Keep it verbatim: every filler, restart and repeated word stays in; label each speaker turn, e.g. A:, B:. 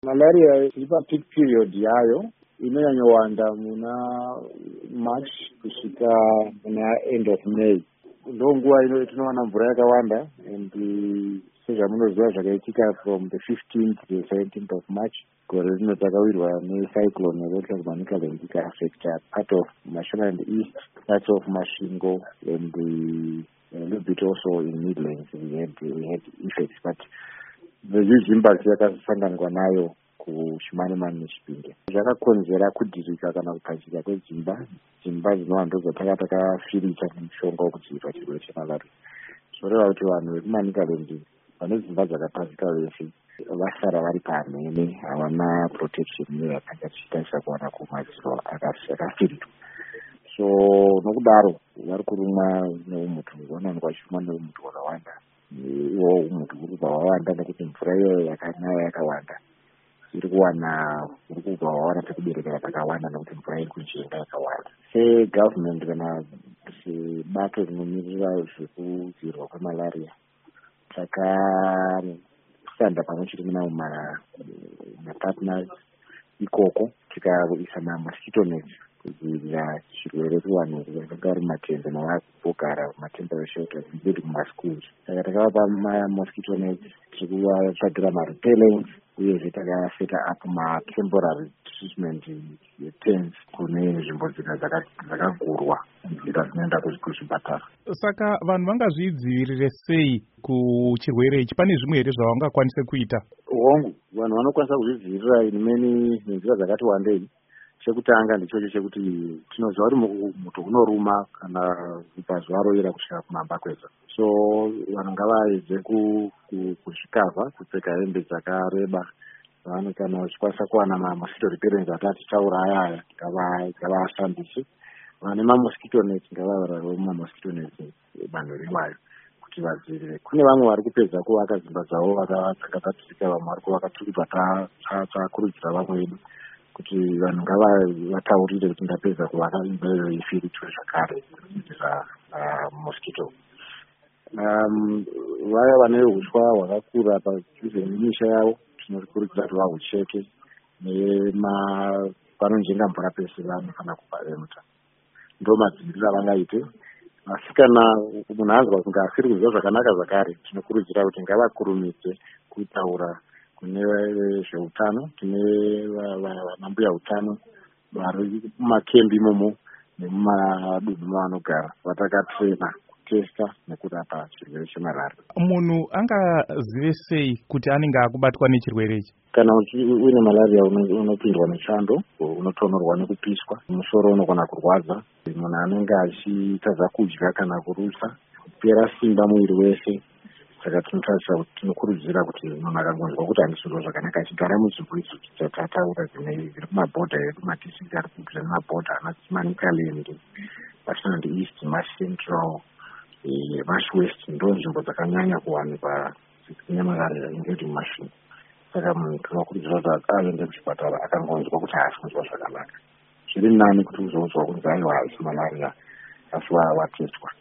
A: Malaria iri peak period yayo inonyanyowanda muna March kusvika muna end of May. Ndo nguva ino tinowana mvura yakawanda, and sezvamunoziva zvakaitika from the fifteenth to the seventeenth of March, gore rino takawirwa necyclone yaKwaZulu-Natal ika-affecta part of Mashonaland and East, parts of Masvingo, and the, a little bit also in Midlands we had, we had effects, but the huge impact yakasanganwa nayo kuShimanimani neChipinge zvakakonzera kudhirika kana kupadzika kwedzimba dzimba dzinowanda dzataka takafirita nemishonga wekudzivirira chirwere chemalaria. Zvoreva kuti vanhu vekuManicaland vane dzimba dzakapadzika vese vasara vari pamhene, havana protection yakanga tichitarisa kuwana kumadziro akafirirwa. So nokudaro vari kurumwa neumutu, vanonga vachirumwa neumutu wakawanda. Iwo umutu uri kubva wawanda nekuti mvura iyoyo yakanaya yakawanda iri kuwana uri kubva wawanda pekuberekera pakawanda nekuti mvura iri kujenga yakawanda. Segovernment kana sebato rinomirira zvekudzivirwa kwemalaria takashanda pamwe chete nemapartners ikoko tikaisa mamosquito nets kudzivirira chirwere kuvanhu vanenge vari mumatende navakugara mumatemporary shelters including mumaschools. Saka takavapa mamosquito nets, tikuvatsvagira marepellents, uyezve takaseta up matemporary treatment tents kune nzvimbo dzina dzakagurwa nzira dzinoenda kuzvipatara.
B: Saka vanhu vangazvidzivirire sei kuchirwere ichi? Pane zvimwe here zvavangakwanisa kuita?
A: Hongu, vanhu vanokwanisa kuzvidzivirira imweni nenzira dzakati wandei. Chekutanga ndichocho chekuti tinoziva kuti muto unoruma kana pazuva roira kusvika kumambakwedza. So vanhu ngavaedze kuzvikavha, kupfeka hembe dzakareba. Vanhu kana vachikwanisa kuwana mamosquito repellents atati tauraya aya ngavashandise. Vane mamosquito nets ngavavarawo mamosquito nets bando riwayo kuti vadzivirire. Kune vamwe vari kupedza kuvaka dzimba dzavo vakadzakadzika, vamwe vari kuvaka turikubva takurudzira vamwe vedu kuti vanhu ngavataurire kuti ndapedza kuvaka imba iyoyo ifiritwe zvakare kudzivirira mosquito. Vaya vane uswa hwakakura padhuze nemisha yavo tinokurudzira kuti vahucheke, nepanojenga mvura pese vanofanira kuparemuta. Ndo madziviriro avangaite. Asi kana munhu anzwa kunge asiri kuziva zvakanaka zvakare, tinokurudzira kuti ngavakurumidze kutaura kune vezveutano, kune vanambuya utano vari mumakembi imomo nemumadunhu mavanogara, vatakatrena kutesta nekurapa chirwere chemalaria.
B: Munhu angazive sei kuti anenge akubatwa nechirwere ichi?
A: Kana uine malaria unopindwa nechando, unotonorwa nekupiswa, musoro unogona kurwadza, munhu anenge achitadza kudya kana kurusa, kupera simba muviri wese. Saka tinotarisa kuti tinokurudzira kuti munhu akangonzwa kuti handisizwa zvakanaka achigara munzvimbo idzi dzatataura dziri kumabhodha edu, madistrict ari kudhura nemabhodha ana Manicaland, Mashonaland East, Mascentral, Maswest, ndo nzvimbo dzakanyanya kuwanikwa nemalaria ingeti mumasvingo. Saka munhu tinokurudzira kuti aende kuchipatara akangonzwa kuti haasi kunzwa zvakanaka. Zviri nani kuti uzonzwa kunzi aiwa haisi malaria asi watestwa.